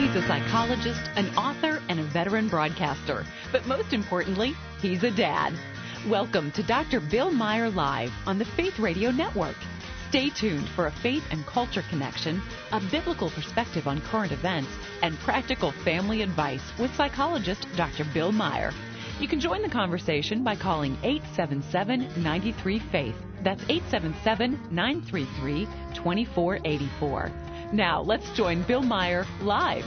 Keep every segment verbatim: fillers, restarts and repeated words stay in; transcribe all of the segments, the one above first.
He's a psychologist, an author, and a veteran broadcaster. But most importantly, he's a dad. Welcome to Doctor Bill Meyer Live on the Faith Radio Network. Stay tuned for a faith and culture connection, a biblical perspective on current events, and practical family advice with psychologist Doctor Bill Meyer. You can join the conversation by calling eight seven seven, nine three, FAITH. That's eight seven seven, nine three three, two four eight four. Now, let's join Bill Meyer live.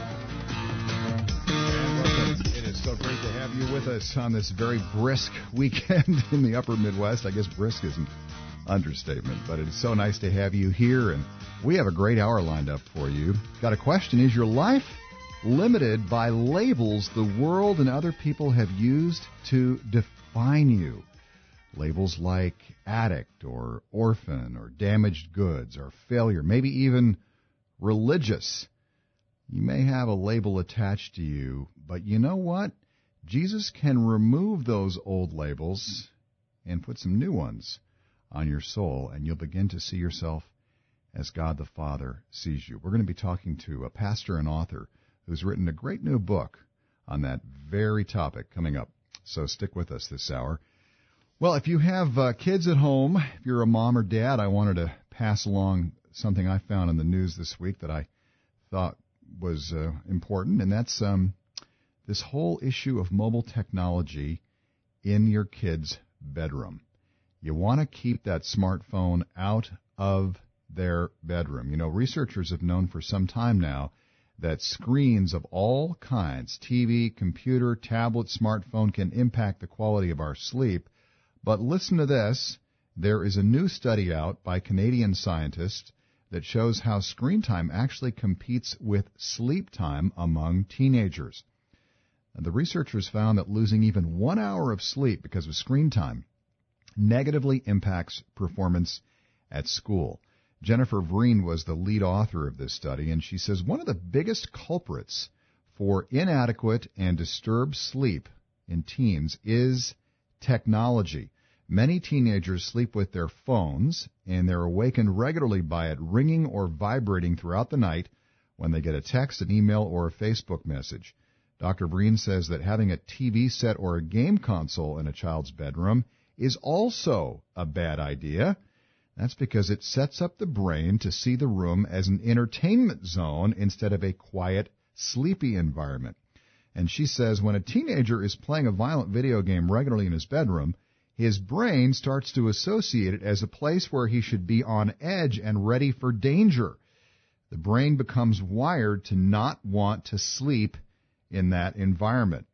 It is so great to have you with us on this very brisk weekend in the upper Midwest. I guess brisk isn't understatement, but it's so nice to have you here, and we have a great hour lined up for you. Got a question: is your life limited by labels the world and other people have used to define you? Labels like addict or orphan or damaged goods or failure, maybe even religious. You may have a label attached to you, but you know what? Jesus can remove those old labels and put some new ones on your soul, and you'll begin to see yourself as God the Father sees you. We're going to be talking to a pastor and author who's written a great new book on that very topic coming up. So stick with us this hour. Well, if you have uh, kids at home, if you're a mom or dad, I wanted to pass along something I found in the news this week that I thought was uh, important, and that's um, this whole issue of mobile technology in your kid's bedroom. You want to keep that smartphone out of their bedroom. You know, researchers have known for some time now that screens of all kinds, T V, computer, tablet, smartphone, can impact the quality of our sleep. But listen to this. There is a new study out by Canadian scientists that shows how screen time actually competes with sleep time among teenagers. And the researchers found that losing even one hour of sleep because of screen time negatively impacts performance at school. Jennifer Vreen was the lead author of this study, and she says one of the biggest culprits for inadequate and disturbed sleep in teens is technology. Many teenagers sleep with their phones, and they're awakened regularly by it ringing or vibrating throughout the night when they get a text, an email, or a Facebook message. Doctor Breen says that having a T V set or a game console in a child's bedroom is also a bad idea. That's because it sets up the brain to see the room as an entertainment zone instead of a quiet, sleepy environment. And she says when a teenager is playing a violent video game regularly in his bedroom, his brain starts to associate it as a place where he should be on edge and ready for danger. The brain becomes wired to not want to sleep in that environment.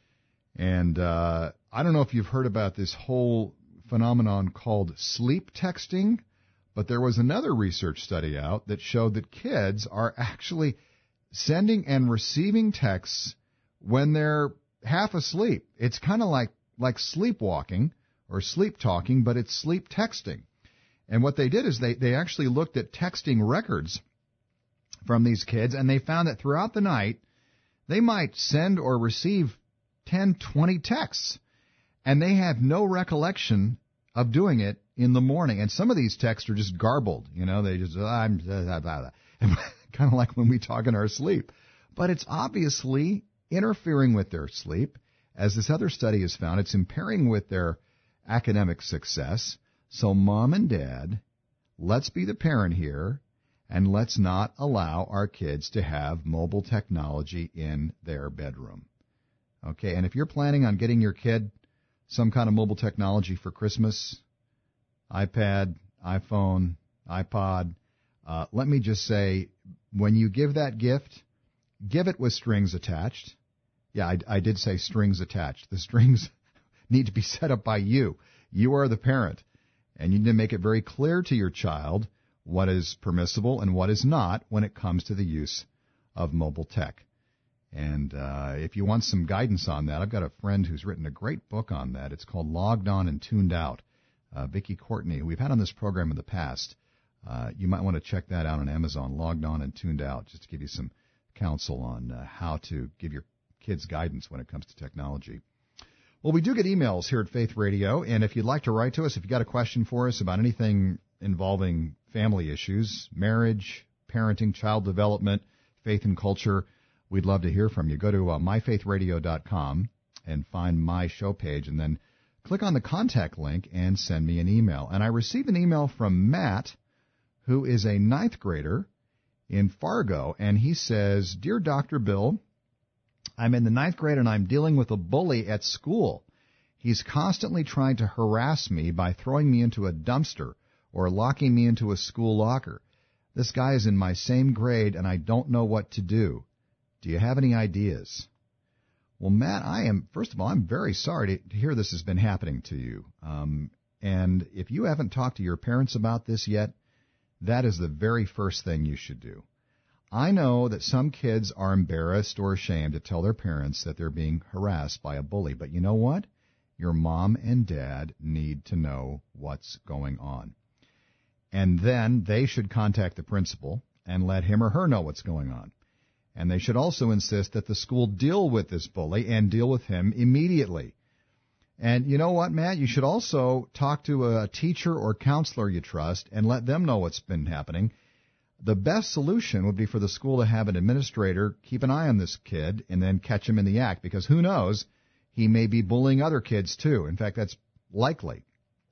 And uh, I don't know if you've heard about this whole phenomenon called sleep texting, but there was another research study out that showed that kids are actually sending and receiving texts when they're half asleep. It's kind of like, like sleepwalking or sleep talking, but it's sleep texting. And what they did is they, they actually looked at texting records from these kids, and they found that throughout the night, they might send or receive ten, twenty texts, and they have no recollection of doing it in the morning. And some of these texts are just garbled. You know, they just, I'm blah, blah, blah. kind of like when we talk in our sleep. But it's obviously interfering with their sleep. As this other study has found, it's impairing with their academic success. So mom and dad, let's be the parent here, and let's not allow our kids to have mobile technology in their bedroom. Okay, and if you're planning on getting your kid some kind of mobile technology for Christmas, iPad, iPhone, iPod, uh, let me just say, when you give that gift, give it with strings attached. Yeah, I, I did say strings attached. The strings need to be set up by you. You are the parent, and you need to make it very clear to your child what is permissible and what is not when it comes to the use of mobile tech. And uh, if you want some guidance on that, I've got a friend who's written a great book on that. It's called Logged On and Tuned Out. Uh, Vicki Courtney, who we've had on this program in the past. Uh, you might want to check that out on Amazon, Logged On and Tuned Out, just to give you some counsel on uh, how to give your kids guidance when it comes to technology. Well, we do get emails here at Faith Radio, and if you'd like to write to us, if you've got a question for us about anything involving family issues, marriage, parenting, child development, faith and culture, we'd love to hear from you. Go to uh, my faith radio dot com and find my show page, and then click on the contact link and send me an email. And I received an email from Matt, who is a ninth grader in Fargo, and he says, Dear Doctor Bill, I'm in the ninth grade and I'm dealing with a bully at school. He's constantly trying to harass me by throwing me into a dumpster or locking me into a school locker. This guy is in my same grade and I don't know what to do. Do you have any ideas? Well, Matt, I am, first of all, I'm very sorry to hear this has been happening to you. Um, and if you haven't talked to your parents about this yet, that is the very first thing you should do. I know that some kids are embarrassed or ashamed to tell their parents that they're being harassed by a bully. But you know what? Your mom and dad need to know what's going on. And then they should contact the principal and let him or her know what's going on. And they should also insist that the school deal with this bully and deal with him immediately. And you know what, Matt? You should also talk to a teacher or counselor you trust and let them know what's been happening. The best solution would be for the school to have an administrator keep an eye on this kid and then catch him in the act, because who knows, he may be bullying other kids too. In fact, that's likely.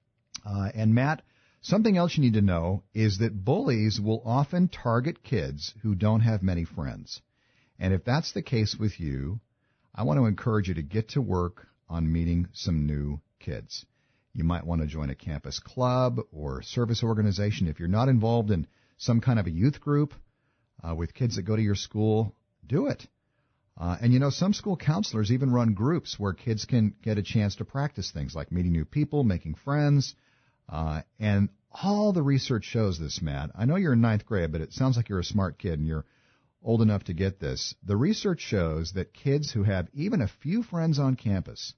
Uh, and Matt, something else you need to know is that bullies will often target kids who don't have many friends. And if that's the case with you, I want to encourage you to get to work on meeting some new kids. You might want to join a campus club or service organization. If you're not involved in some kind of a youth group uh, with kids that go to your school, do it. Uh, and, you know, some school counselors even run groups where kids can get a chance to practice things like meeting new people, making friends. Uh, and all the research shows this, Matt. I know you're in ninth grade, but it sounds like you're a smart kid and you're old enough to get this. The research shows that kids who have even a few friends on campus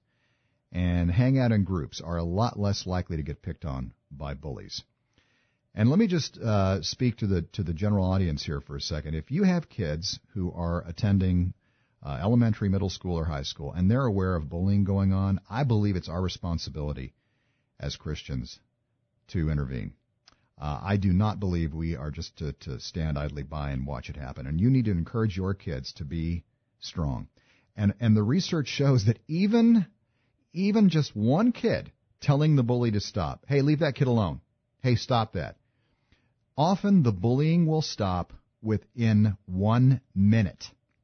and hang out in groups are a lot less likely to get picked on by bullies. And let me just uh, speak to the to the general audience here for a second. If you have kids who are attending uh, elementary, middle school, or high school, and they're aware of bullying going on, I believe it's our responsibility as Christians to intervene. Uh, I do not believe we are just to, to stand idly by and watch it happen. And you need to encourage your kids to be strong. And and the research shows that even even just one kid telling the bully to stop, hey, leave that kid alone. Hey, stop that. Often the bullying will stop within one minute.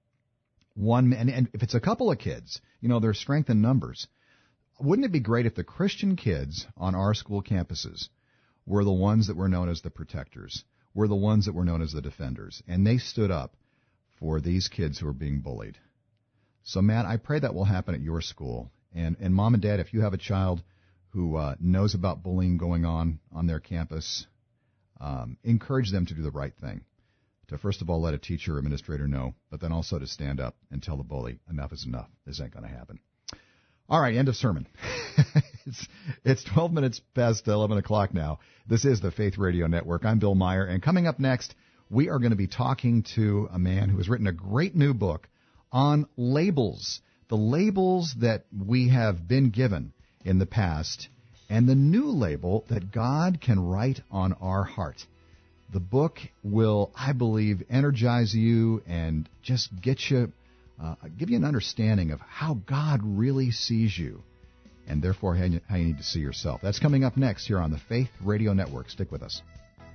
One and, and if it's a couple of kids, you know, there's strength in numbers. Wouldn't it be great if the Christian kids on our school campuses were the ones that were known as the protectors, were the ones that were known as the defenders, and they stood up for these kids who are being bullied? So, Matt, I pray that will happen at your school. And, and Mom and Dad, if you have a child who uh, knows about bullying going on on their campus, um, encourage them to do the right thing. To first of all let a teacher or administrator know, but then also to stand up and tell the bully, enough is enough. This ain't going to happen. All right, end of sermon. it's it's twelve minutes past eleven o'clock now. This is the Faith Radio Network. I'm Bill Meyer, and coming up next, we are going to be talking to a man who has written a great new book on labels, the labels that we have been given in the past, and the new label that God can write on our heart. The book will, I believe, energize you and just get you, uh, give you an understanding of how God really sees you, and therefore how you, how you need to see yourself. That's coming up next here on the Faith Radio Network. Stick with us.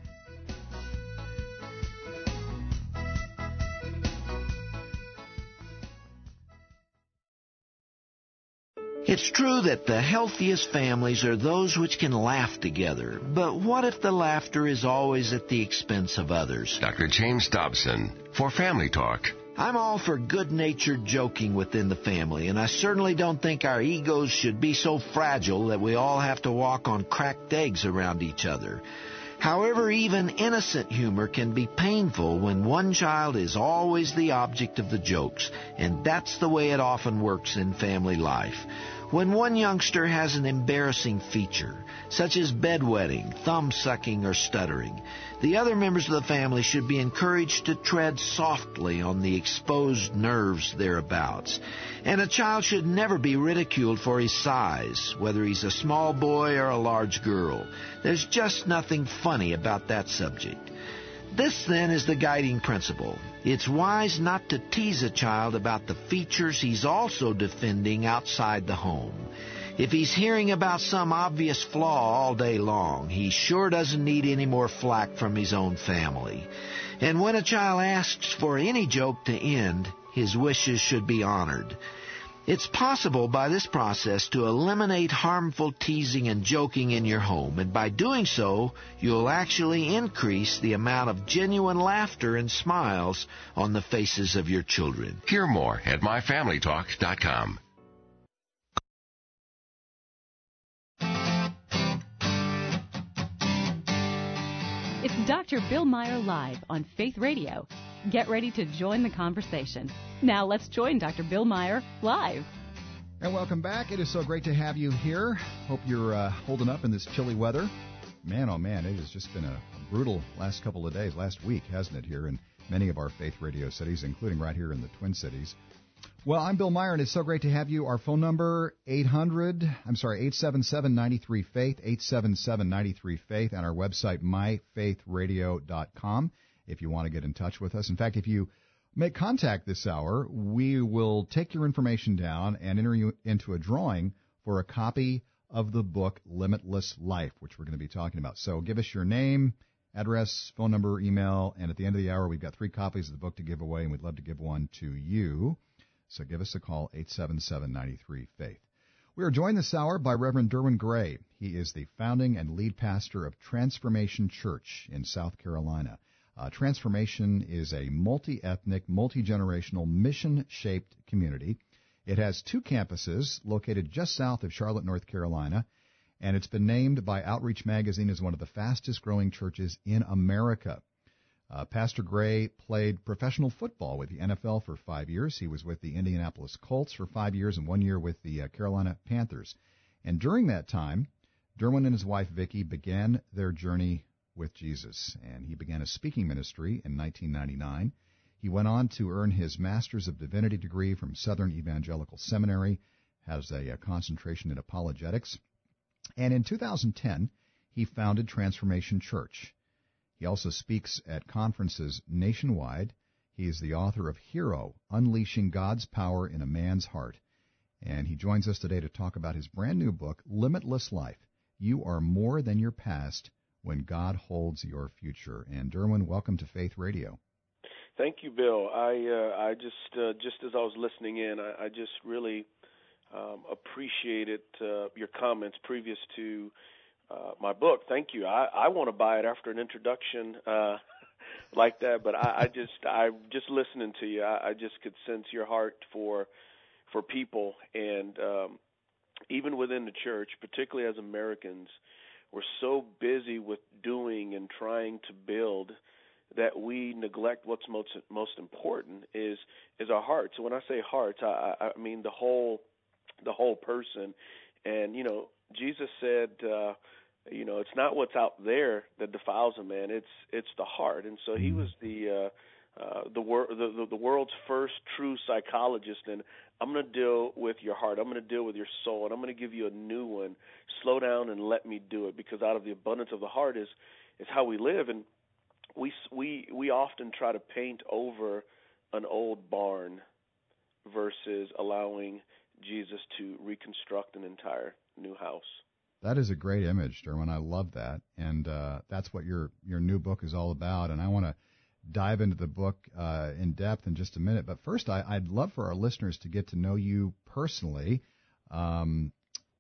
It's true that the healthiest families are those which can laugh together. But what if the laughter is always at the expense of others? Doctor James Dobson for Family Talk. I'm all for good-natured joking within the family, and I certainly don't think our egos should be so fragile that we all have to walk on cracked eggs around each other. However, even innocent humor can be painful when one child is always the object of the jokes, and that's the way it often works in family life. When one youngster has an embarrassing feature, such as bedwetting, thumb-sucking, or stuttering, the other members of the family should be encouraged to tread softly on the exposed nerves thereabouts. And a child should never be ridiculed for his size, whether he's a small boy or a large girl. There's just nothing funny about that subject. This, then, is the guiding principle. It's wise not to tease a child about the features he's also defending outside the home. If he's hearing about some obvious flaw all day long, he sure doesn't need any more flack from his own family. And when a child asks for any joke to end, his wishes should be honored. It's possible by this process to eliminate harmful teasing and joking in your home, and by doing so, you'll actually increase the amount of genuine laughter and smiles on the faces of your children. Hear more at my family talk dot com. It's Doctor Bill Meyer Live on Faith Radio. Get ready to join the conversation. Now let's join Doctor Bill Meyer live. And welcome back. It is so great to have you here. Hope you're uh, holding up in this chilly weather. Man, oh man, it has just been a brutal last couple of days, last week, hasn't it, here in many of our Faith Radio cities, including right here in the Twin Cities. Well, I'm Bill Meyer, and it's so great to have you. Our phone number, eight hundred, I'm sorry, eight seven seven, nine three, faith, eight seven seven, nine three, faith, and our website, my faith radio dot com. If you want to get in touch with us. In fact, if you make contact this hour, we will take your information down and enter you into a drawing for a copy of the book Limitless Life, which we're going to be talking about. So give us your name, address, phone number, email, and at the end of the hour, we've got three copies of the book to give away, and we'd love to give one to you. So give us a call, eight seven seven, nine three, faith. We are joined this hour by Reverend Derwin Gray. He is the founding and lead pastor of Transformation Church in South Carolina. Uh, Transformation is a multi-ethnic, multi-generational, mission-shaped community. It has two campuses located just south of Charlotte, North Carolina, and it's been named by Outreach Magazine as one of the fastest-growing churches in America. Uh, Pastor Gray played professional football with the N F L for five years. He was with the Indianapolis Colts for five years and one year with the uh, Carolina Panthers. And during that time, Derwin and his wife, Vicki, began their journey with Jesus, and he began a speaking ministry in nineteen ninety-nine. He went on to earn his Master's of Divinity degree from Southern Evangelical Seminary, has a, a concentration in apologetics, and in two thousand ten, he founded Transformation Church. He also speaks at conferences nationwide. He is the author of Hero, Unleashing God's Power in a Man's Heart, and he joins us today to talk about his brand new book, Limitless Life. You are more than your past when God holds your future. And Derwin, welcome to Faith Radio. Thank you, Bill. I uh, I just uh, just as I was listening in, I, I just really um, appreciated uh, your comments previous to uh, my book. Thank you. I, I want to buy it after an introduction uh, like that, but I, I just I just listening to you, I, I just could sense your heart for for people, and um, even within the church, particularly as Americans, we're so busy with doing and trying to build that we neglect what's most most important is is our hearts. So when I say hearts, I, I mean the whole the whole person. And you know, Jesus said, uh, you know, it's not what's out there that defiles a man; it's it's the heart. And so he was the uh, uh, the, wor- the, the the world's first true psychologist. And I'm going to deal with your heart. I'm going to deal with your soul, and I'm going to give you a new one. Slow down and let me do it, because out of the abundance of the heart is is how we live. And we we we often try to paint over an old barn versus allowing Jesus to reconstruct an entire new house. That is a great image, Derwin. I love that, and uh, that's what your your new book is all about. And I want to dive into the book uh, in depth in just a minute. But first, I, I'd love for our listeners to get to know you personally. Um,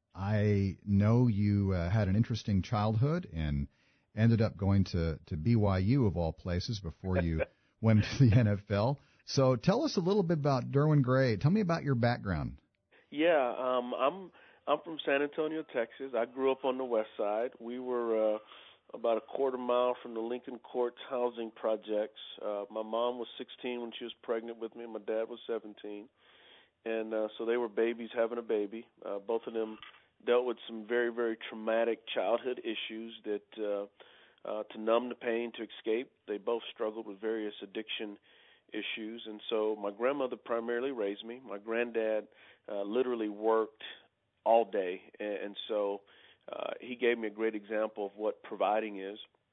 I know you uh, had an interesting childhood and ended up going to, to B Y U, of all places, before you went to the N F L. So tell us a little bit about Derwin Gray. Tell me about your background. Yeah, um, I'm I'm from San Antonio, Texas. I grew up on the west side. We were uh, about a quarter mile from the Lincoln Courts housing projects. Uh, my mom was sixteen when she was pregnant with me. My dad was seventeen. And uh, so they were babies having a baby. Uh, both of them dealt with some very, very traumatic childhood issues that uh, uh, to numb the pain, to escape. They both struggled with various addiction issues. And so my grandmother primarily raised me. My granddad uh, literally worked all day. And, and so uh, he gave me a great example of what providing is.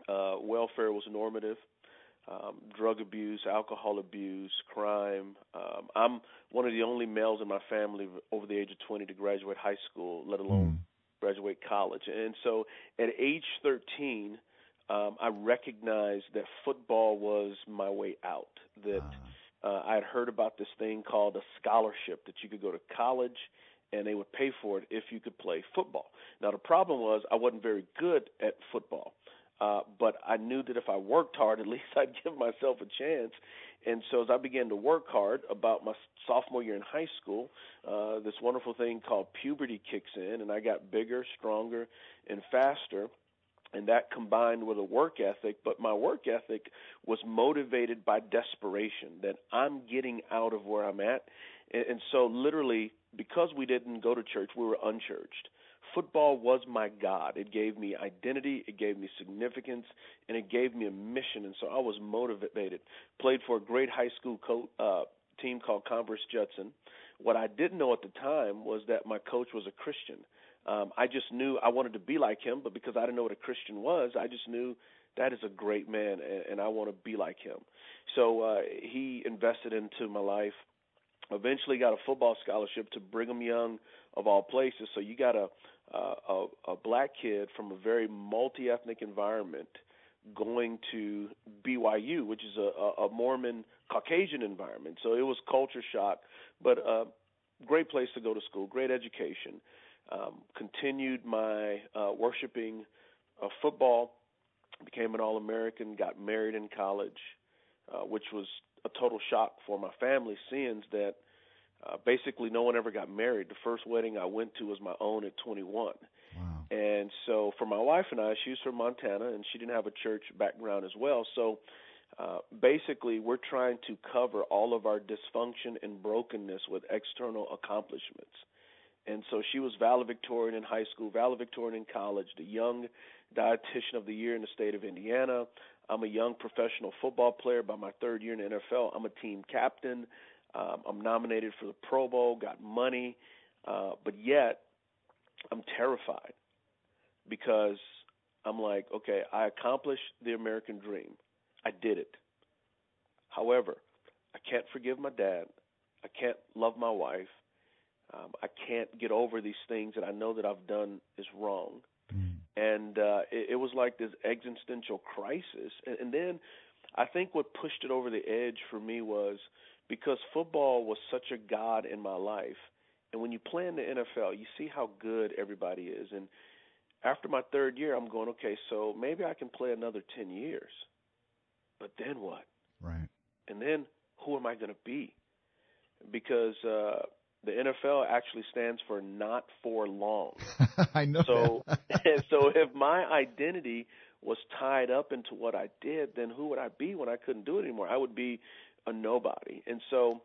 Uh, welfare was normative. Um, drug abuse, alcohol abuse, crime. Um, I'm one of the only males in my family over the age of twenty to graduate high school, let alone mm. graduate college. And so at age thirteen, um, I recognized that football was my way out, that uh. Uh, I had heard about this thing called a scholarship, that you could go to college and they would pay for it if you could play football. Now, the problem was I wasn't very good at football. Uh, but I knew that if I worked hard, at least I'd give myself a chance. And so as I began to work hard, about my sophomore year in high school, uh, this wonderful thing called puberty kicks in, and I got bigger, stronger, and faster. And that combined with a work ethic, but my work ethic was motivated by desperation, that I'm getting out of where I'm at. And, and so literally, because we didn't go to church, we were unchurched. Football was my God. It gave me identity, it gave me significance, and it gave me a mission. And so I was motivated. Played for a great high school co- uh, team called Converse Judson. What I didn't know at the time was that my coach was a Christian. Um, I just knew I wanted to be like him, but because I didn't know what a Christian was, I just knew that is a great man, and, and I want to be like him. So uh, he invested into my life. Eventually got a football scholarship to Brigham Young, of all places. So you got a uh, a, a black kid from a very multi-ethnic environment going to B Y U, which is a, a Mormon Caucasian environment. So it was culture shock, but a great place to go to school, great education. Um, continued my uh, worshiping of football, became an All-American, got married in college, uh, which was a total shock for my family, seeing that uh, basically no one ever got married. The first wedding I went to was my own at twenty-one. Wow. And so for my wife and I, she's from Montana, and she didn't have a church background as well. So uh, basically we're trying to cover all of our dysfunction and brokenness with external accomplishments. And so she was valedictorian in high school, valedictorian in college, the young dietitian of the year in the state of Indiana. I'm a young professional football player. By my third year in the N F L, I'm a team captain. Um, I'm nominated for the Pro Bowl, got money. Uh, but yet I'm terrified because I'm like, okay, I accomplished the American dream. I did it. However, I can't forgive my dad. I can't love my wife. Um, I can't get over these things that I know that I've done is wrong. Mm. And uh, it, it was like this existential crisis. And, and then I think what pushed it over the edge for me was because football was such a god in my life. And when you play in the N F L, you see how good everybody is. And after my third year, I'm going, okay, so maybe I can play another ten years. But then what? Right. And then who am I going to be? Because uh, the N F L actually stands for not for long. I know. So, so if my identity was tied up into what I did, then who would I be when I couldn't do it anymore? I would be a nobody. And so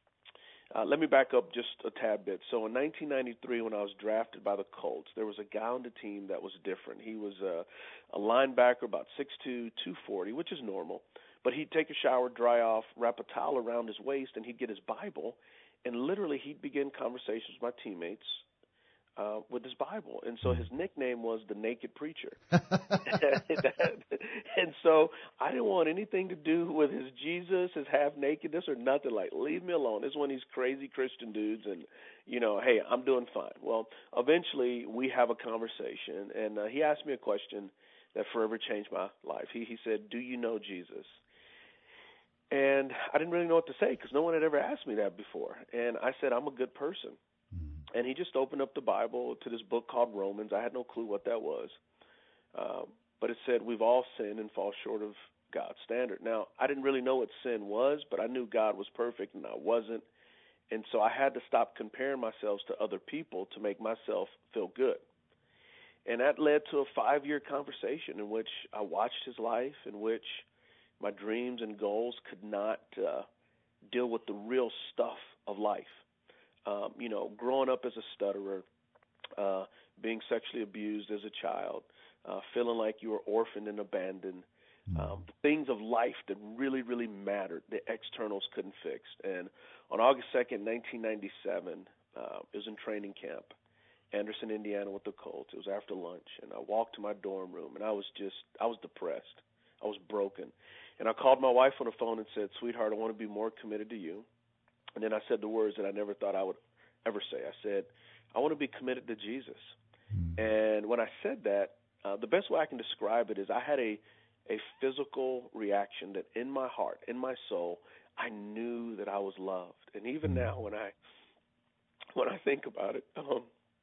uh, let me back up just a tad bit. So in nineteen ninety-three, when I was drafted by the Colts, there was a guy on the team that was different. He was a, a linebacker, about six two, two forty, which is normal. But he'd take a shower, dry off, wrap a towel around his waist, and he'd get his Bible. And literally, he'd begin conversations with my teammates uh, with his Bible. And so his nickname was the Naked Preacher. And so I didn't want anything to do with his Jesus, his half-nakedness, or nothing. Like, leave me alone. This is one of these crazy Christian dudes, and, you know, hey, I'm doing fine. Well, eventually, we have a conversation, and uh, he asked me a question that forever changed my life. He, he said, do you know Jesus? And I didn't really know what to say because no one had ever asked me that before. And I said, I'm a good person. Mm-hmm. And he just opened up the Bible to this book called Romans. I had no clue what that was. Um, but it said, we've all sinned and fall short of God's standard. Now, I didn't really know what sin was, but I knew God was perfect and I wasn't. And so I had to stop comparing myself to other people to make myself feel good. And that led to a five-year conversation in which I watched his life, in which my dreams and goals could not uh, deal with the real stuff of life. Um, you know, growing up as a stutterer, uh, being sexually abused as a child, uh, feeling like you were orphaned and abandoned, um, things of life that really, really mattered, the externals couldn't fix. And on August second, nineteen ninety-seven, uh, it was in training camp, Anderson, Indiana, with the Colts. It was after lunch, and I walked to my dorm room, and I was just, I was depressed. I was broken. And I called my wife on the phone and said, sweetheart, I want to be more committed to you. And then I said the words that I never thought I would ever say. I said, I want to be committed to Jesus. Mm. And when I said that, uh, the best way I can describe it is I had a, a physical reaction that in my heart, in my soul, I knew that I was loved. And even now when I when I think about it, um,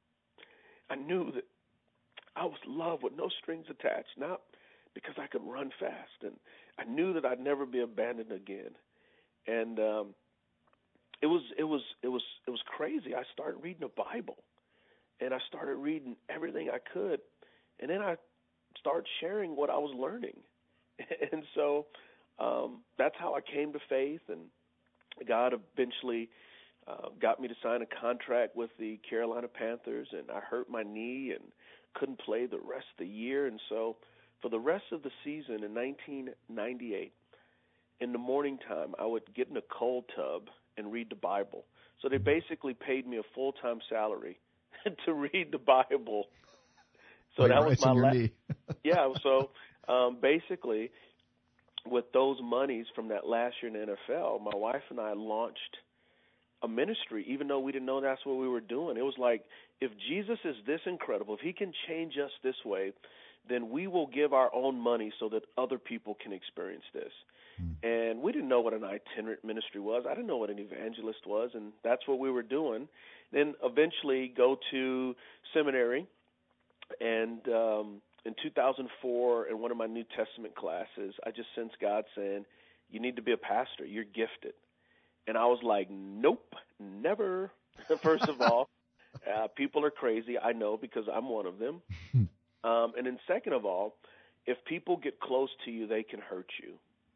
I knew that I was loved with no strings attached, not because I could run fast. And I knew that I'd never be abandoned again. And um, it was it was it was it was crazy. I started reading the Bible, and I started reading everything I could, and then I started sharing what I was learning. And so um, that's how I came to faith, and God eventually uh, got me to sign a contract with the Carolina Panthers, and I hurt my knee and couldn't play the rest of the year. And so for the rest of the season in nineteen ninety-eight, in the morning time, I would get in a cold tub and read the Bible. So they basically paid me a full-time salary to read the Bible. So like that was my last. yeah. So um, basically, with those monies from that last year in the N F L, my wife and I launched a ministry, even though we didn't know that's what we were doing. It was like, if Jesus is this incredible, if he can change us this way, then we will give our own money so that other people can experience this. Mm. And we didn't know what an itinerant ministry was. I didn't know what an evangelist was, and that's what we were doing. Then eventually go to seminary, and um, in two thousand four, in one of my New Testament classes, I just sensed God saying, you need to be a pastor. You're gifted. And I was like, nope, never. First of all, uh, people are crazy. I know, because I'm one of them. Um, and then second of all, if people get close to you, they can hurt you.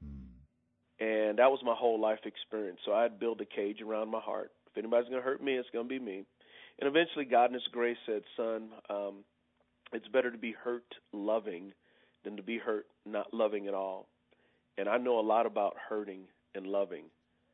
And that was my whole life experience. So I'd build a cage around my heart. If anybody's going to hurt me, it's going to be me. And eventually God in his grace said, son, um, it's better to be hurt loving than to be hurt not loving at all. And I know a lot about hurting and loving,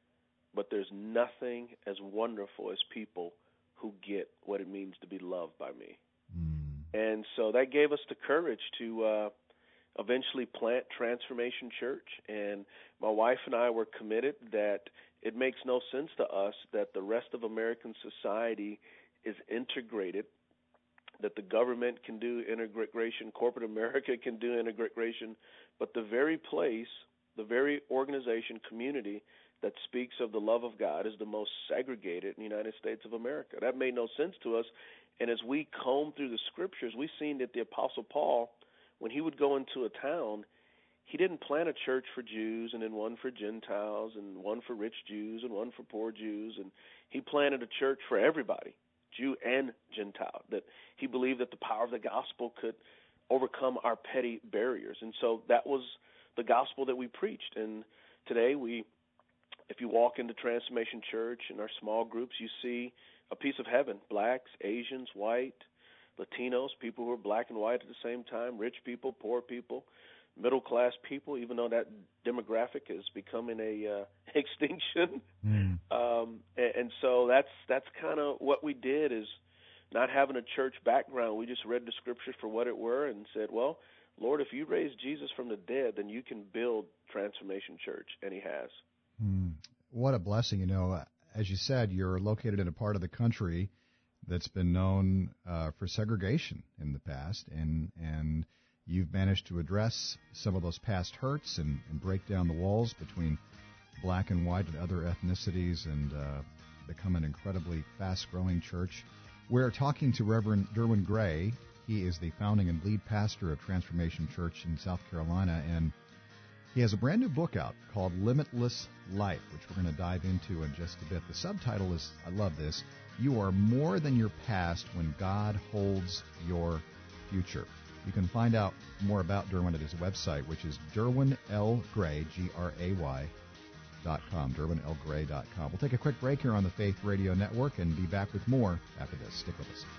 but there's nothing as wonderful as people who get what it means to be loved by me. Mm. And so that gave us the courage to uh, eventually plant Transformation Church. And my wife and I were committed that it makes no sense to us that the rest of American society is integrated, that the government can do integration, corporate America can do integration, but the very place, the very organization, community that speaks of the love of God is the most segregated in the United States of America. That made no sense to us. And as we comb through the scriptures, we've seen that the Apostle Paul, when he would go into a town, he didn't plant a church for Jews and then one for Gentiles and one for rich Jews and one for poor Jews. And he planted a church for everybody, Jew and Gentile, that he believed that the power of the gospel could overcome our petty barriers. And so that was the gospel that we preached. And today we, if you walk into Transformation Church in our small groups, you see a piece of heaven, blacks, Asians, white, Latinos, people who are black and white at the same time, rich people, poor people, middle-class people, even though that demographic is becoming a uh, extinction. Mm. Um, and, and so that's that's kind of what we did, is not having a church background. We just read the scriptures for what it were and said, well, Lord, if you raise Jesus from the dead, then you can build Transformation Church, and he has. Mm. What a blessing. You know, as you said, you're located in a part of the country that's been known uh, for segregation in the past, and and you've managed to address some of those past hurts and, and break down the walls between black and white and other ethnicities, and uh, become an incredibly fast-growing church. We're talking to Reverend Derwin Gray. He is the founding and lead pastor of Transformation Church in South Carolina, and he has a brand new book out called Limitless Life, which we're going to dive into in just a bit. The subtitle is, I love this, You Are More Than Your Past When God Holds Your Future. You can find out more about Derwin at his website, which is Derwin L. Gray, G R A Y, dot com, derwin l gray dot com. We'll take a quick break here on the Faith Radio Network and be back with more after this. Stick with us.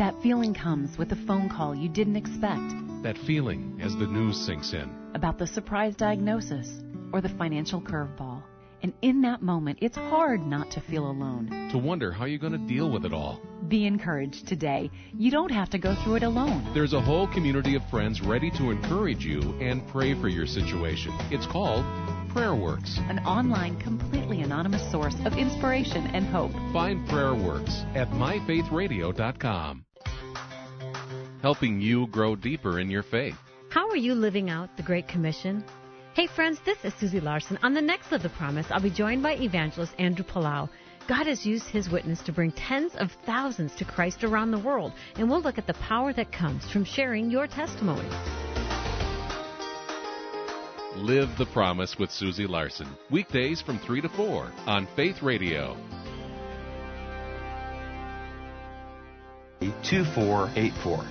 That feeling comes with a phone call you didn't expect. That feeling as the news sinks in. About the surprise diagnosis or the financial curveball. And in that moment, it's hard not to feel alone. To wonder how you're going to deal with it all. Be encouraged today. You don't have to go through it alone. There's a whole community of friends ready to encourage you and pray for your situation. It's called PrayerWorks. An online, completely anonymous source of inspiration and hope. Find PrayerWorks at my faith radio dot com. Helping you grow deeper in your faith. How are you living out the Great Commission? Hey friends, this is Susie Larson. On the next Live the Promise, I'll be joined by evangelist Andrew Palau. God has used his witness to bring tens of thousands to Christ around the world, and we'll look at the power that comes from sharing your testimony. Live the Promise with Susie Larson. Weekdays from three to four on Faith Radio. two four eight four.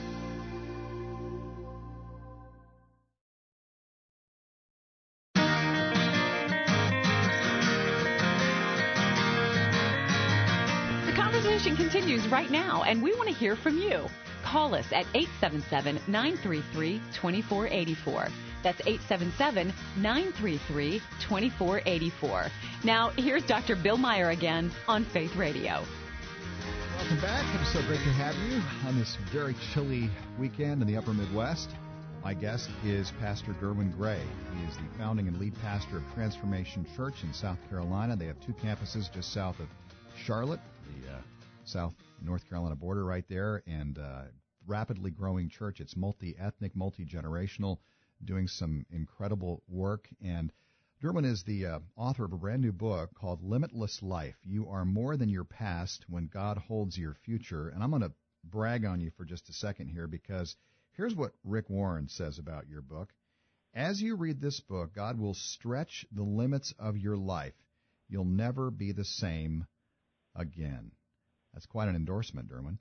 Continues right now, and we want to hear from you. Call us at eight seven seven, nine three three, two four eight four. That's eight seven seven, nine three three, two four eight four. Now, here's Doctor Bill Meyer again on Faith Radio. Welcome back. It's so great to have you on this very chilly weekend in the upper Midwest. My guest is Pastor Derwin Gray. He is the founding and lead pastor of Transformation Church in South Carolina. They have two campuses just south of Charlotte, the uh, South North Carolina border right there, and uh, rapidly growing church. It's multi-ethnic, multi-generational, doing some incredible work. And Derwin is the uh, author of a brand new book called Limitless Life. You are more than your past when God holds your future. And I'm going to brag on you for just a second here, because here's what Rick Warren says about your book. As you read this book, God will stretch the limits of your life. You'll never be the same again. That's quite an endorsement, Derwin.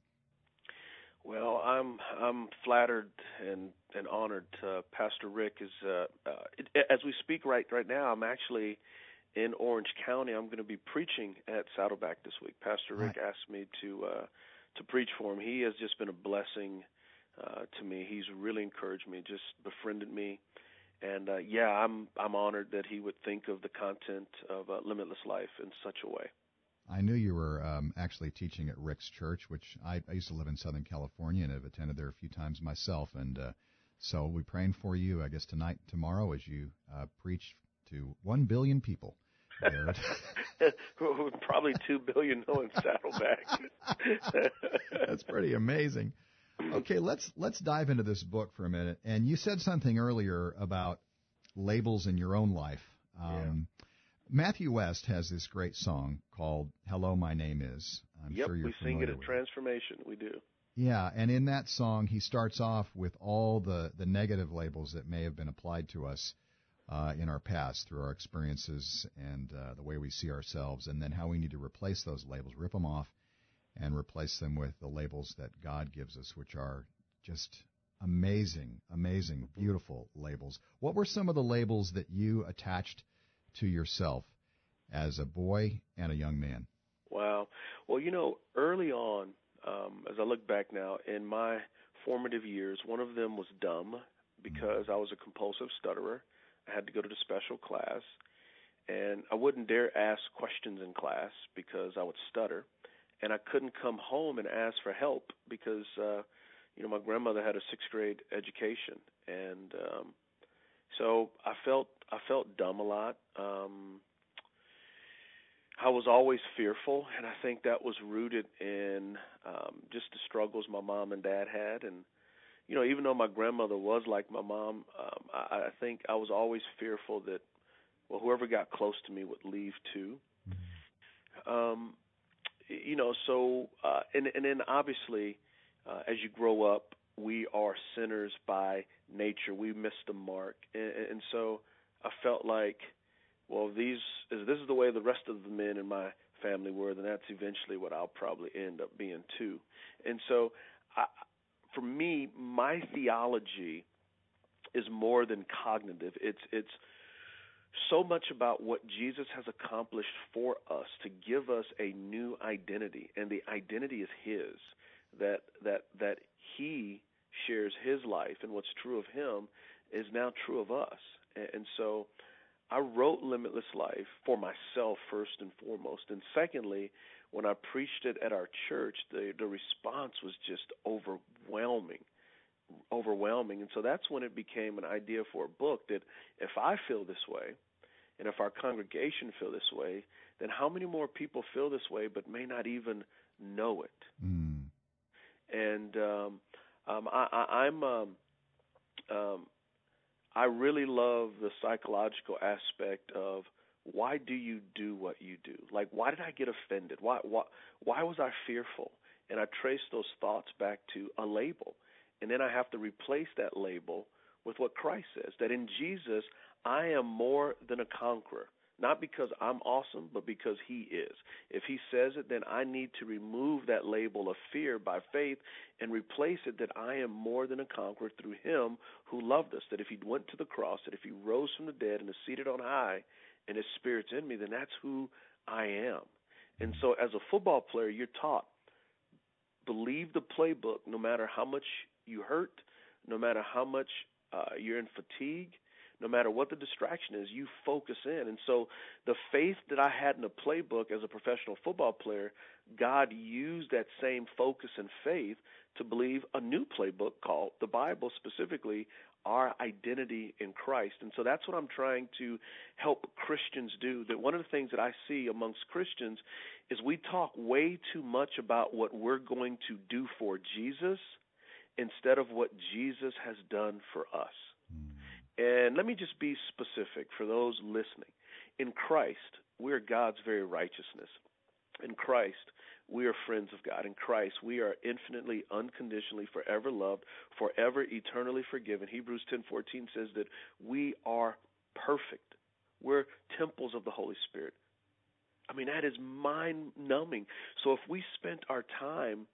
Well, I'm I'm flattered and, and honored. Uh, Pastor Rick is uh, uh, it, as we speak right right now. I'm actually in Orange County. I'm going to be preaching at Saddleback this week. Pastor Rick right. asked me to uh, to preach for him. He has just been a blessing uh, to me. He's really encouraged me, just befriended me, and uh, yeah, I'm I'm honored that he would think of the content of uh, Limitless Life in such a way. I knew you were um, actually teaching at Rick's Church, which I, I used to live in Southern California and have attended there a few times myself. And uh, so we're praying for you, I guess, tonight, tomorrow, as you uh, preach to one billion people there. Probably two billion though in Saddleback. That's pretty amazing. Okay, let's let's dive into this book for a minute. And you said something earlier about labels in your own life. Um, yeah. Matthew West has this great song called Hello, My Name Is. I'm yep, sure you're we sing it at with Transformation. We do. Yeah, and in that song, he starts off with all the, the negative labels that may have been applied to us uh, in our past through our experiences and uh, the way we see ourselves, and then how we need to replace those labels, rip them off, and replace them with the labels that God gives us, which are just amazing, amazing, beautiful labels. What were some of the labels that you attached to yourself as a boy and a young man? Wow. Well, you know, early on, um, as I look back now, in my formative years, one of them was dumb because I was a compulsive stutterer. I had to go to the special class, and I wouldn't dare ask questions in class because I would stutter, and I couldn't come home and ask for help because, uh, you know, my grandmother had a sixth grade education, and um, so I felt I felt dumb a lot. Um, I was always fearful, and I think that was rooted in um, just the struggles my mom and dad had. And, you know, even though my grandmother was like my mom, um, I, I think I was always fearful that, well, whoever got close to me would leave too. Mm-hmm. Um, you know, so, uh, and, and then obviously, uh, as you grow up, we are sinners by nature. We miss the mark. And, and so I felt like, well, these is this is the way the rest of the men in my family were, then that's eventually what I'll probably end up being too. And so I, for me, my theology is more than cognitive. It's it's so much about what Jesus has accomplished for us to give us a new identity, and the identity is his. that that that he shares his life, and what's true of him is now true of us. And, and so I wrote Limitless Life for myself first and foremost, and secondly, when I preached it at our church, the the response was just overwhelming, overwhelming. And so that's when it became an idea for a book, that if I feel this way, and if our congregation feel this way, then how many more people feel this way but may not even know it? Mm. And um, um, I, I, I'm um, um, I really love the psychological aspect of why do you do what you do? Like, why did I get offended? Why why why was I fearful? And I trace those thoughts back to a label, and then I have to replace that label with what Christ says, that in Jesus I am more than a conqueror, not because I'm awesome, but because he is. If he says it, then I need to remove that label of fear by faith and replace it that I am more than a conqueror through him who loved us, that if he went to the cross, that if he rose from the dead and is seated on high and his spirit's in me, then that's who I am. And so as a football player, you're taught, believe the playbook no matter how much you hurt, no matter how much uh, you're in fatigue, no matter what the distraction is, you focus in. And so the faith that I had in the playbook as a professional football player, God used that same focus and faith to believe a new playbook called the Bible, specifically our identity in Christ. And so that's what I'm trying to help Christians do. That one of the things that I see amongst Christians is we talk way too much about what we're going to do for Jesus instead of what Jesus has done for us. Mm. And let me just be specific for those listening. In Christ, we're God's very righteousness. In Christ, we are friends of God. In Christ, we are infinitely, unconditionally, forever loved, forever, eternally forgiven. Hebrews ten fourteen says that we are perfect. We're temples of the Holy Spirit. I mean, that is mind-numbing. So if we spent our time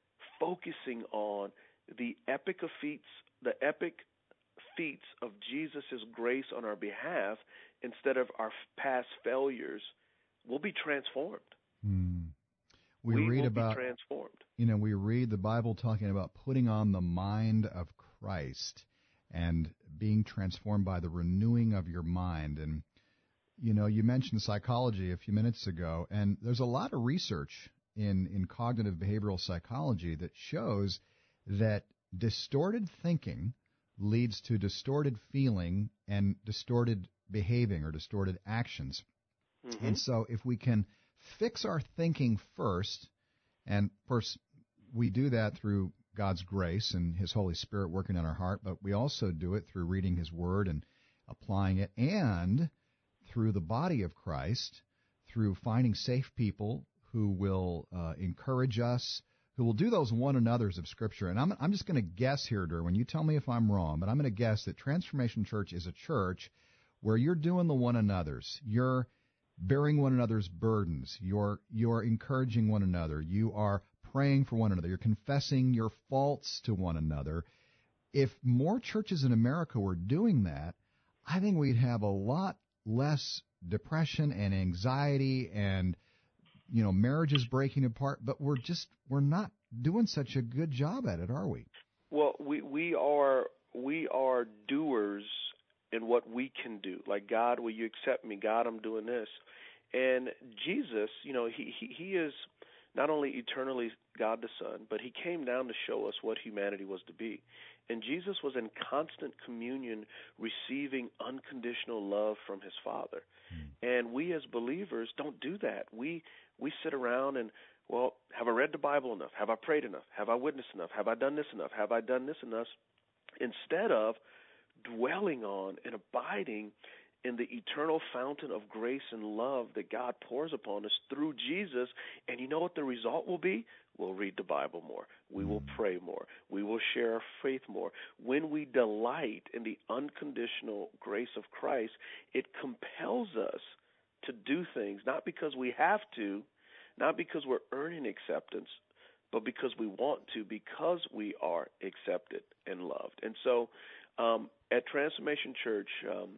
focusing on the epic of feats, the epic feats of Jesus' grace on our behalf instead of our past failures, we'll be transformed. Mm. We, we read will about, be transformed. You know, we read the Bible talking about putting on the mind of Christ and being transformed by the renewing of your mind. And, you know, you mentioned psychology a few minutes ago, and there's a lot of research in, in cognitive behavioral psychology that shows that distorted thinking leads to distorted feeling and distorted behaving or distorted actions. Mm-hmm. And so if we can fix our thinking first, and first we do that through God's grace and his Holy Spirit working on our heart, but we also do it through reading his word and applying it, and through the body of Christ, through finding safe people who will uh, encourage us, who will do those one another's of Scripture. And I'm, I'm just going to guess here, Derwin, you tell me if I'm wrong, but I'm going to guess that Transformation Church is a church where you're doing the one another's. You're bearing one another's burdens. You're, you're encouraging one another. You are praying for one another. You're confessing your faults to one another. If more churches in America were doing that, I think we'd have a lot less depression and anxiety and, you know, marriages breaking apart, but we're just, we're not doing such a good job at it, are we? Well, we, we are, we are doers in what we can do. Like, God, will you accept me? God, I'm doing this. And Jesus, you know, he, he, he is not only eternally God the Son, but he came down to show us what humanity was to be. And Jesus was in constant communion, receiving unconditional love from his Father. Mm. And we as believers don't do that. We we sit around and, well, have I read the Bible enough? Have I prayed enough? Have I witnessed enough? Have I done this enough? Have I done this enough? Instead of dwelling on and abiding in the eternal fountain of grace and love that God pours upon us through Jesus. And you know what the result will be? We'll read the Bible more. We will pray more. We will share our faith more. When we delight in the unconditional grace of Christ, it compels us to do things, not because we have to, not because we're earning acceptance, but because we want to, because we are accepted and loved. And so um, at Transformation Church, um,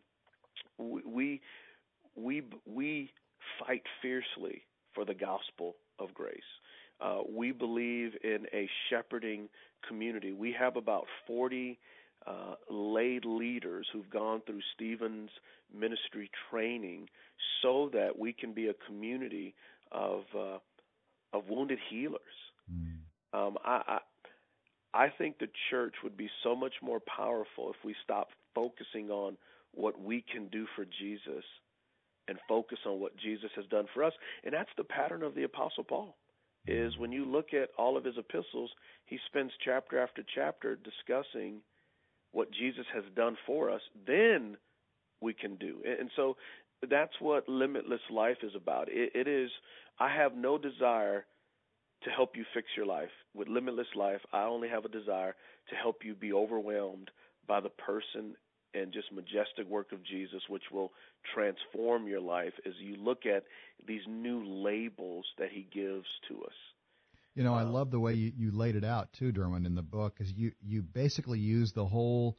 We we we fight fiercely for the gospel of grace. Uh, we believe in a shepherding community. We have about forty uh, lay leaders who've gone through Stephen's ministry training so that we can be a community of uh, of wounded healers. Mm. Um, I, I I think the church would be so much more powerful if we stopped focusing on what we can do for Jesus and focus on what Jesus has done for us. And that's the pattern of the Apostle Paul, is when you look at all of his epistles, he spends chapter after chapter discussing what Jesus has done for us. Then we can do. And so that's what Limitless Life is about. It, it is, I have no desire to help you fix your life. With Limitless Life, I only have a desire to help you be overwhelmed by the person and just majestic work of Jesus, which will transform your life as you look at these new labels that he gives to us. You know, I love the way you, you laid it out, too, Derwin, in the book, because you, you basically use the whole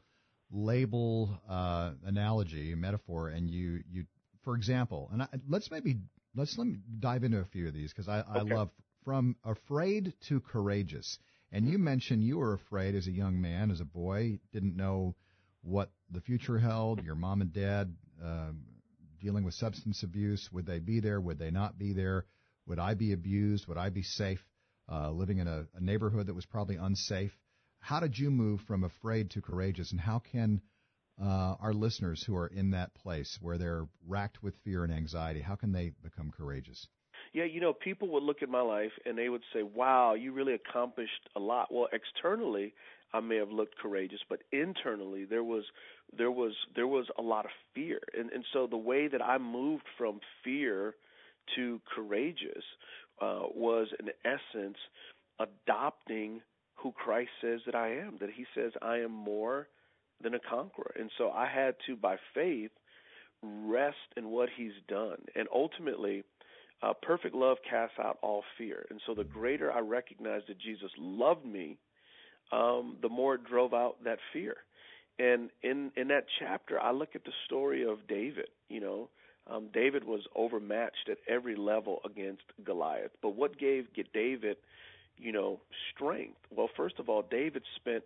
label uh, analogy, metaphor, and you, you for example, and I, let's maybe, let's let me dive into a few of these, because I, I okay. love from afraid to courageous. And you mentioned you were afraid as a young man, as a boy, didn't know what the future held, your mom and dad um, dealing with substance abuse. Would they be there? Would they not be there? Would I be abused? Would I be safe uh, living in a, a neighborhood that was probably unsafe? How did you move from afraid to courageous, and how can uh, our listeners who are in that place where they're racked with fear and anxiety, how can they become courageous? Yeah, you know, people would look at my life and they would say, wow, you really accomplished a lot. Well, externally, I may have looked courageous, but internally there was there was there was a lot of fear. And and so the way that I moved from fear to courageous uh, was in essence adopting who Christ says that I am, that he says I am more than a conqueror. And so I had to, by faith, rest in what he's done. And ultimately, uh, perfect love casts out all fear. And so the greater I recognized that Jesus loved me, um, the more it drove out that fear. And in, in that chapter, I look at the story of David. You know, um, David was overmatched at every level against Goliath. But what gave David, you know, strength? Well, first of all, David spent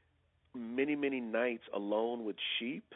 many, many nights alone with sheep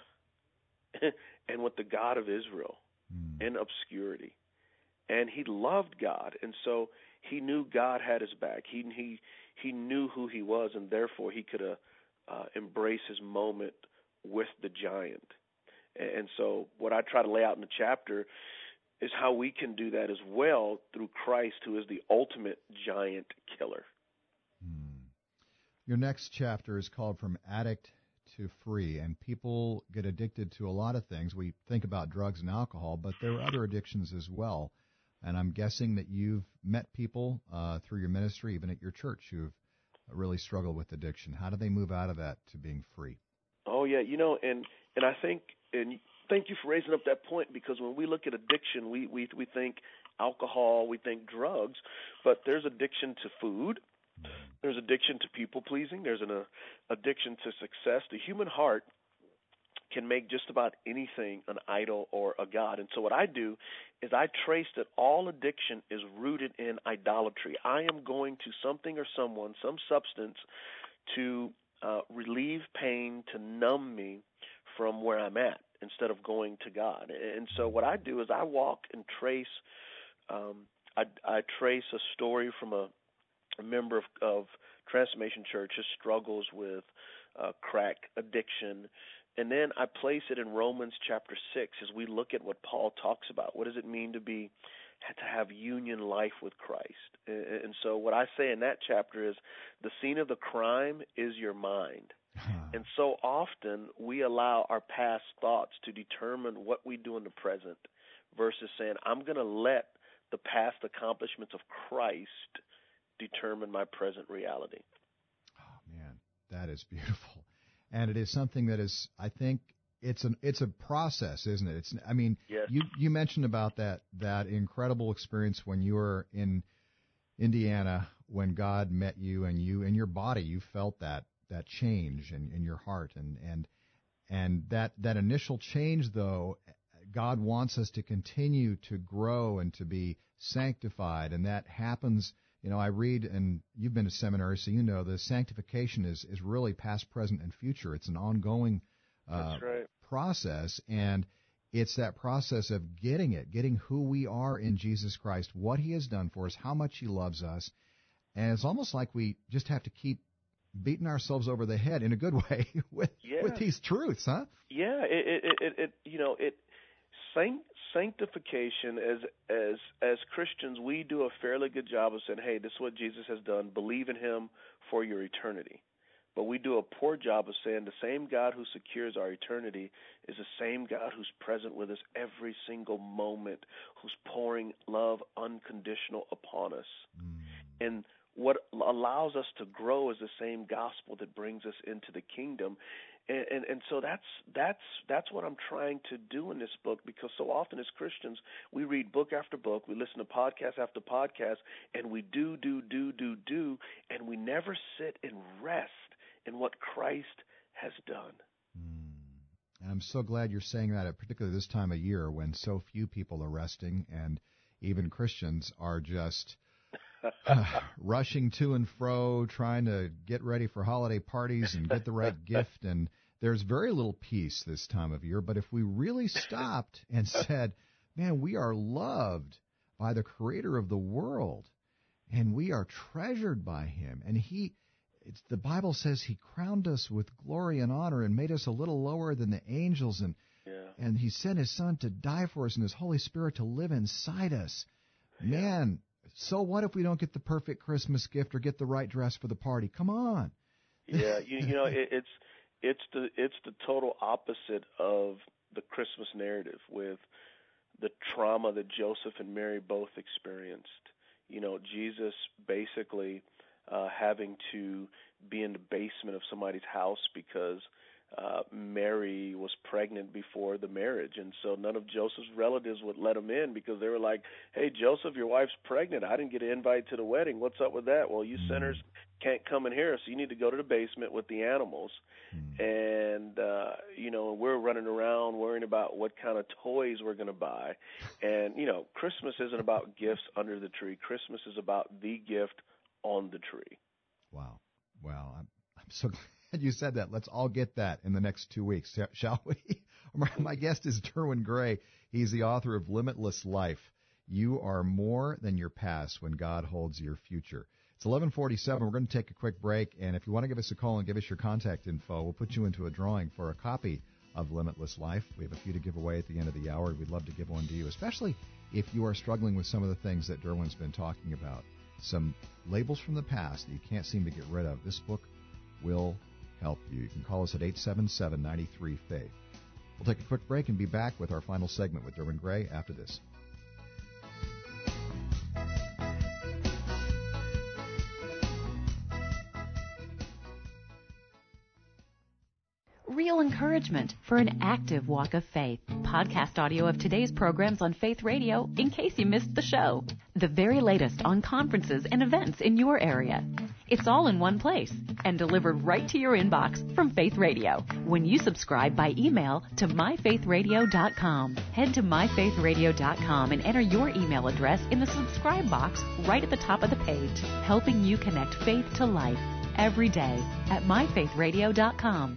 and with the God of Israel mm. in obscurity. And he loved God, and so he knew God had his back. He he he knew who he was, and therefore he could uh, uh, embrace his moment with the giant. And, and so what I try to lay out in the chapter is how we can do that as well through Christ, who is the ultimate giant killer. Hmm. Your next chapter is called From Addict to Free, and people get addicted to a lot of things. We think about drugs and alcohol, but there are other addictions as well. And I'm guessing that you've met people uh, through your ministry, even at your church, who've really struggled with addiction. How do they move out of that to being free? Oh, yeah, you know, and, and I think, and thank you for raising up that point, because when we look at addiction, we, we, we think alcohol, we think drugs, but there's addiction to food. There's addiction to people-pleasing. There's an uh, addiction to success. The human heart can make just about anything an idol or a god. And so what I do is I trace that all addiction is rooted in idolatry. I am going to something or someone, some substance, to uh, relieve pain, to numb me from where I'm at instead of going to God. And so what I do is I walk and trace, um, I, I trace a story from a A member of, of Transformation Church who struggles with uh, crack addiction, and then I place it in Romans chapter six as we look at what Paul talks about. What does it mean to be to have union life with Christ? And, and so what I say in that chapter is the scene of the crime is your mind. And so often we allow our past thoughts to determine what we do in the present versus saying, I'm going to let the past accomplishments of Christ determine my present reality. Oh man, that is beautiful, and it is something that is, I think, it's an it's a process, isn't it? It's, I mean, yes. you you mentioned about that that incredible experience when you were in Indiana, when God met you, and you in your body you felt that that change in, in your heart, and and and that that initial change, though, God wants us to continue to grow and to be sanctified, and that happens You know, I read, and you've been to seminary, so you know the sanctification is, is really past, present, and future. It's an ongoing uh, That's right. process, and it's that process of getting it, getting who we are in Jesus Christ, what He has done for us, how much He loves us, and it's almost like we just have to keep beating ourselves over the head in a good way with yeah. with these truths, huh? Yeah, it, it, it, it you know, it sanct, sanctification as as as Christians, we do a fairly good job of saying, hey, this is what Jesus has done. Believe in Him for your eternity. But we do a poor job of saying the same God who secures our eternity is the same God who's present with us every single moment, who's pouring love unconditional upon us. Mm. And what allows us to grow is the same gospel that brings us into the kingdom. And, and, and so that's that's that's what I'm trying to do in this book, because so often as Christians, we read book after book, we listen to podcast after podcast, and we do, do, do, do, do, and we never sit and rest in what Christ has done. Mm. And I'm so glad you're saying that, particularly this time of year when so few people are resting, and even Christians are just uh, rushing to and fro, trying to get ready for holiday parties and get the right gift. And there's very little peace this time of year. But if we really stopped and said, man, we are loved by the Creator of the world, and we are treasured by Him, and He... It's, the Bible says He crowned us with glory and honor and made us a little lower than the angels, and yeah. and He sent His Son to die for us and His Holy Spirit to live inside us. Yeah. Man, so what if we don't get the perfect Christmas gift or get the right dress for the party? Come on. Yeah, you, you know, it, it's it's the it's the total opposite of the Christmas narrative, with the trauma that Joseph and Mary both experienced. You know, Jesus basically Uh, having to be in the basement of somebody's house because uh, Mary was pregnant before the marriage. And so none of Joseph's relatives would let him in because they were like, hey, Joseph, your wife's pregnant. I didn't get an invite to the wedding. What's up with that? Well, you mm. sinners can't come in here, so you need to go to the basement with the animals. Mm. And, uh, you know, we're running around worrying about what kind of toys we're going to buy. And, you know, Christmas isn't about gifts under the tree. Christmas is about the gift on the tree. Wow. Wow. I'm, I'm so glad you said that. Let's all get that in the next two weeks, shall we? My guest is Derwin Gray. He's the author of Limitless Life. You are more than your past when God holds your future. It's eleven forty-seven. We're going to take a quick break, and if you want to give us a call and give us your contact info, we'll put you into a drawing for a copy of Limitless Life. We have a few to give away at the end of the hour. We'd love to give one to you, especially if you are struggling with some of the things that Derwin's been talking about. Some labels from the past that you can't seem to get rid of. This book will help you. You can call us at eight seven seven, nine three, faith. We'll take a quick break and be back with our final segment with Derwin Gray after this. Real encouragement for an active walk of faith. Podcast audio of today's programs on Faith Radio in case you missed the show. The very latest on conferences and events in your area. It's all in one place and delivered right to your inbox from Faith Radio when you subscribe by email to my faith radio dot com. Head to my faith radio dot com and enter your email address in the subscribe box right at the top of the page, helping you connect faith to life every day at my faith radio dot com.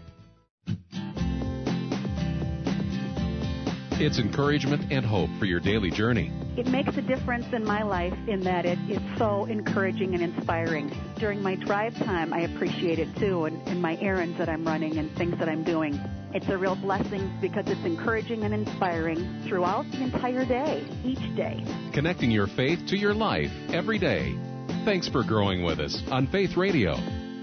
It's encouragement and hope for your daily journey. It makes a difference in my life in that it, it's so encouraging and inspiring. During my drive time, I appreciate it too, and, and my errands that I'm running and things that I'm doing. It's a real blessing because it's encouraging and inspiring throughout the entire day, each day. Connecting your faith to your life every day. Thanks for growing with us on Faith Radio.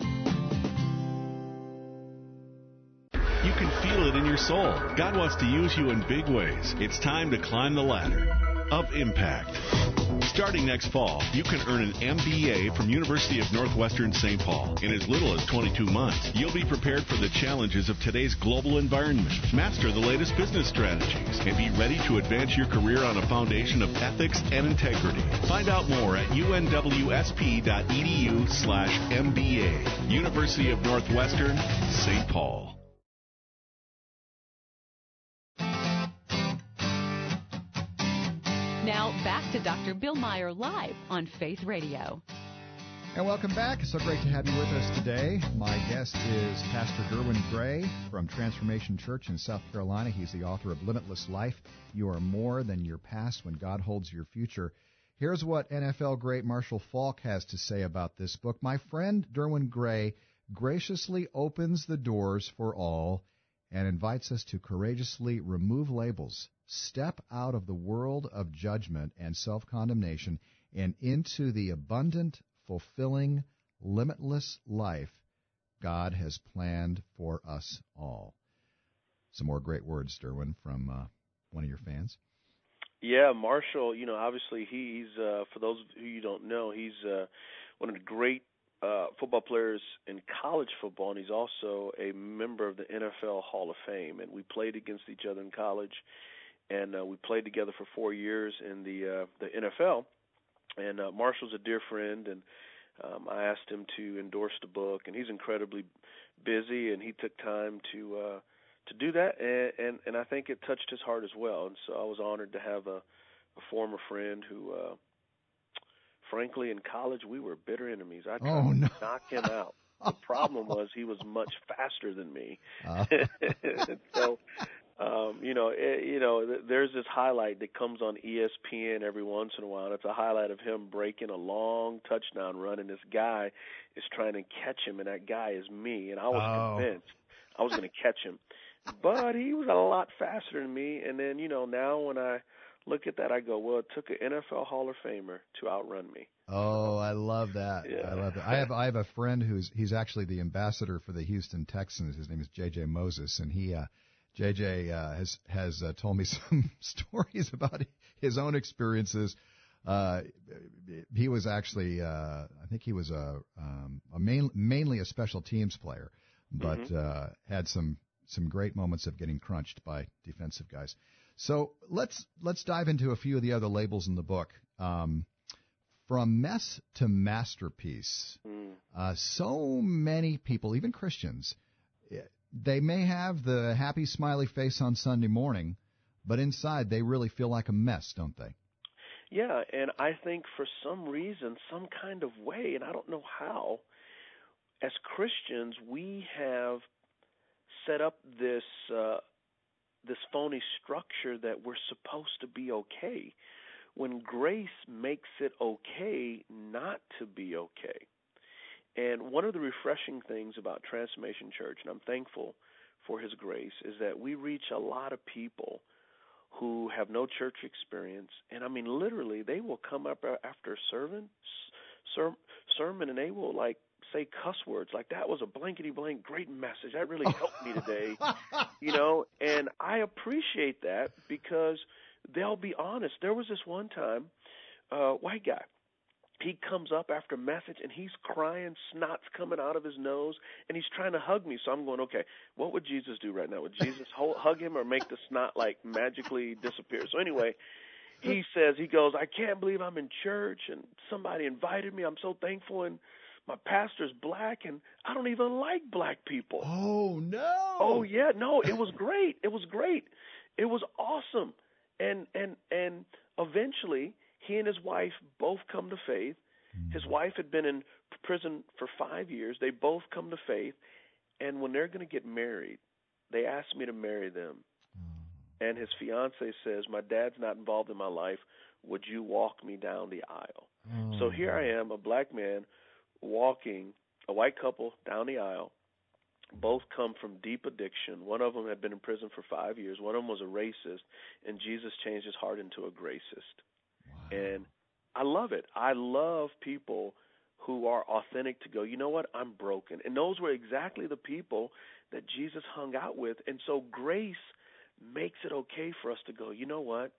You can feel it in your soul. God wants to use you in big ways. It's time to climb the ladder of impact. Starting next fall, you can earn an M B A from University of Northwestern Saint Paul in as little as twenty-two months. You'll be prepared for the challenges of today's global environment, master the latest business strategies, and be ready to advance your career on a foundation of ethics and integrity. Find out more at U N W S P dot E D U slash M B A. University of Northwestern Saint Paul. Now back to Doctor Bill Meyer live on Faith Radio. And welcome back. So great to have you with us today. My guest is Pastor Derwin Gray from Transformation Church in South Carolina. He's the author of Limitless Life. You are more than your past when God holds your future. Here's what N F L great Marshall Faulk has to say about this book. My friend Derwin Gray graciously opens the doors for all and invites us to courageously remove labels, step out of the world of judgment and self-condemnation and into the abundant, fulfilling, limitless life God has planned for us all. Some more great words, Derwin, from uh, one of your fans. Yeah, Marshall, you know, obviously he's, uh, for those who you don't know, he's uh, one of the great uh, football players in college football, and he's also a member of the N F L Hall of Fame. And we played against each other in college, and uh, we played together for four years in the uh, the N F L. And uh, Marshall's a dear friend, and um, I asked him to endorse the book, and he's incredibly busy, and he took time to uh, to do that, and, and, and I think it touched his heart as well. And so I was honored to have a, a former friend who, uh, frankly, in college we were bitter enemies. I tried oh, no. to knock him out. The problem was he was much faster than me. Uh. so, um, you know, it, you know, there's this highlight that comes on E S P N every once in a while. And it's a highlight of him breaking a long touchdown run, and this guy is trying to catch him, and that guy is me. And I was oh. convinced I was going to catch him. But he was a lot faster than me. And then, you know, now when I look at that, I go, well, it took an N F L Hall of Famer to outrun me. Oh, I love that. Yeah. I love that. I have I have a friend who's he's actually the ambassador for the Houston Texans. His name is J J Moses, and he uh, J J uh, has has uh, told me some stories about his own experiences. Uh, he was actually uh, I think he was a um, a main, mainly a special teams player, but mm-hmm. uh, had some. some great moments of getting crunched by defensive guys. So let's let's dive into a few of the other labels in the book. Um, from mess to masterpiece, mm. uh, so many people, even Christians, they may have the happy, smiley face on Sunday morning, but inside they really feel like a mess, don't they? Yeah, and I think for some reason, some kind of way, and I don't know how, as Christians, we have set up this uh, this phony structure that we're supposed to be okay, when grace makes it okay not to be okay. And one of the refreshing things about Transformation Church, and I'm thankful for His grace, is that we reach a lot of people who have no church experience, and I mean literally, they will come up after a sermon, ser- sermon, and they will like say cuss words like, that was a blankety blank great message, that really helped me today. You know, and I appreciate that because they'll be honest. There was this one time, uh, white guy, he comes up after a message and he's crying, snot's coming out of his nose, and he's trying to hug me. So I'm going, okay, what would Jesus do right now? Would Jesus hold, hug him or make the snot like magically disappear? So anyway, he says, he goes, I can't believe I'm in church and somebody invited me. I'm so thankful, and my pastor's black, and I don't even like black people. Oh, no. Oh, yeah. No, it was great. It was great. It was awesome. And and and eventually, he and his wife both come to faith. Mm. His wife had been in prison for five years. They both come to faith. And when they're going to get married, they asked me to marry them. Mm. And his fiance says, my dad's not involved in my life. Would you walk me down the aisle? Mm. So here I am, a black man, walking a white couple down the aisle. Both come from deep addiction. One of them had been in prison for five years. One of them was a racist, and Jesus changed his heart into a gracist. Wow. And I love it. I love people who are authentic to go, you know what, I'm broken. And those were exactly the people that Jesus hung out with. And so grace makes it okay for us to go, you know what,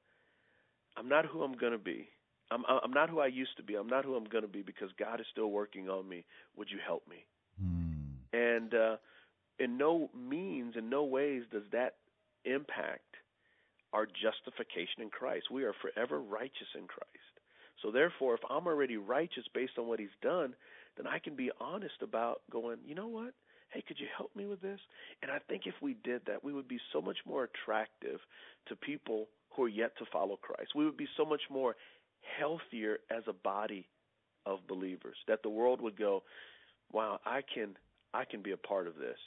I'm not who I'm going to be. I'm, I'm not who I used to be. I'm not who I'm going to be because God is still working on me. Would you help me? Mm. And uh, in no means, in no ways does that impact our justification in Christ. We are forever righteous in Christ. So therefore, if I'm already righteous based on what He's done, then I can be honest about going, you know what? Hey, could you help me with this? And I think if we did that, we would be so much more attractive to people who are yet to follow Christ. We would be so much more healthier as a body of believers, that the world would go, wow, I can I can be a part of this.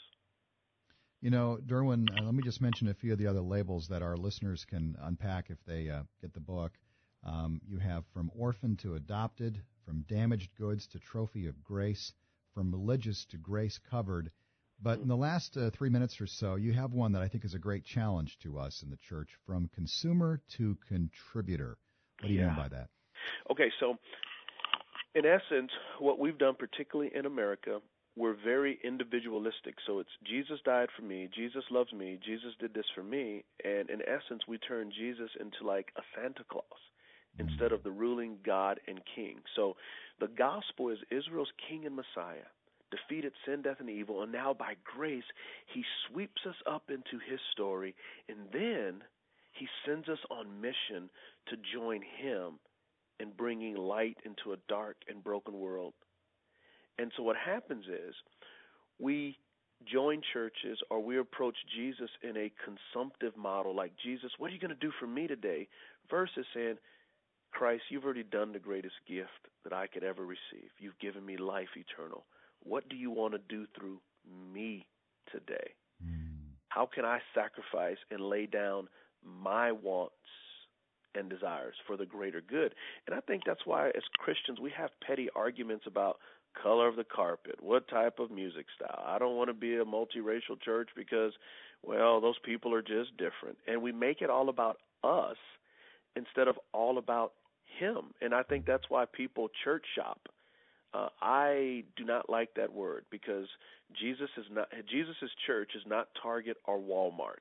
You know, Derwin, uh, let me just mention a few of the other labels that our listeners can unpack if they uh, get the book. Um, you have From Orphan to Adopted, From Damaged Goods to Trophy of Grace, From Religious to Grace Covered. But in the last uh, three minutes or so, you have one that I think is a great challenge to us in the church, From Consumer to Contributor. What do you yeah. mean by that? Okay, so in essence, what we've done, particularly in America, we're very individualistic. So it's Jesus died for me, Jesus loves me, Jesus did this for me, and in essence, we turn Jesus into like a Santa Claus instead of the ruling God and King. So the gospel is Israel's King and Messiah, defeated sin, death, and evil, and now by grace, he sweeps us up into his story, and then he sends us on mission to join him in bringing light into a dark and broken world. And so what happens is we join churches or we approach Jesus in a consumptive model, like, Jesus, what are you going to do for me today? Versus saying, Christ, you've already done the greatest gift that I could ever receive. You've given me life eternal. What do you want to do through me today? Mm. How can I sacrifice and lay down my wants and desires for the greater good? And I think that's why as Christians we have petty arguments about color of the carpet, what type of music style. I don't want to be a multiracial church because, well, those people are just different. And we make it all about us instead of all about him. And I think that's why people church shop. Uh, I do not like that word because Jesus is not Jesus's church is not Target or Walmart.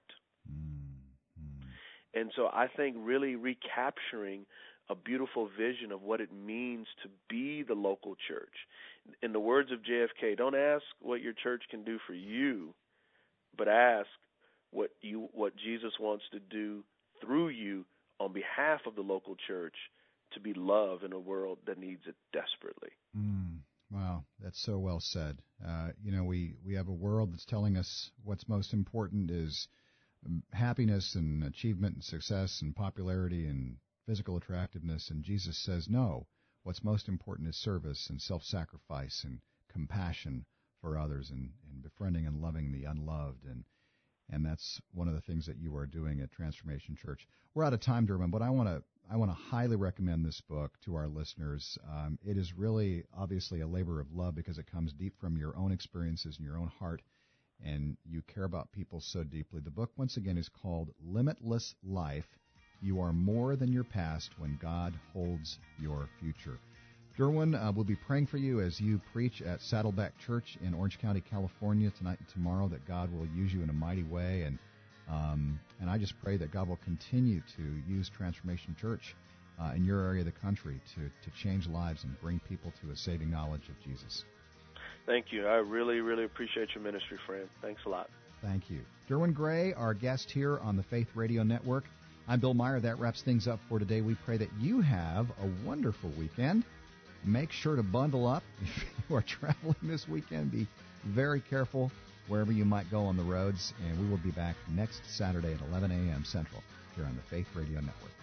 Mm-hmm. And so I think really recapturing a beautiful vision of what it means to be the local church. In the words of J F K, don't ask what your church can do for you, but ask what you what Jesus wants to do through you on behalf of the local church to be love in a world that needs it desperately. Mm, wow, that's so well said. Uh, you know, we, we have a world that's telling us what's most important is happiness and achievement and success and popularity and physical attractiveness, and Jesus says, no, what's most important is service and self-sacrifice and compassion for others and, and befriending and loving the unloved, and and that's one of the things that you are doing at Transformation Church. We're out of time, Derwin, but I want to I want to highly recommend this book to our listeners. Um, it is really, obviously, a labor of love because it comes deep from your own experiences and your own heart, and you care about people so deeply. The book, once again, is called Limitless Life. You are more than your past when God holds your future. Derwin, uh, we'll be praying for you as you preach at Saddleback Church in Orange County, California tonight and tomorrow, that God will use you in a mighty way. And um, and I just pray that God will continue to use Transformation Church uh, in your area of the country to, to change lives and bring people to a saving knowledge of Jesus. Thank you. I really, really appreciate your ministry, friend. Thanks a lot. Thank you. Derwin Gray, our guest here on the Faith Radio Network. I'm Bill Meyer. That wraps things up for today. We pray that you have a wonderful weekend. Make sure to bundle up if you are traveling this weekend. Be very careful wherever you might go on the roads. And we will be back next Saturday at eleven a.m. Central here on the Faith Radio Network.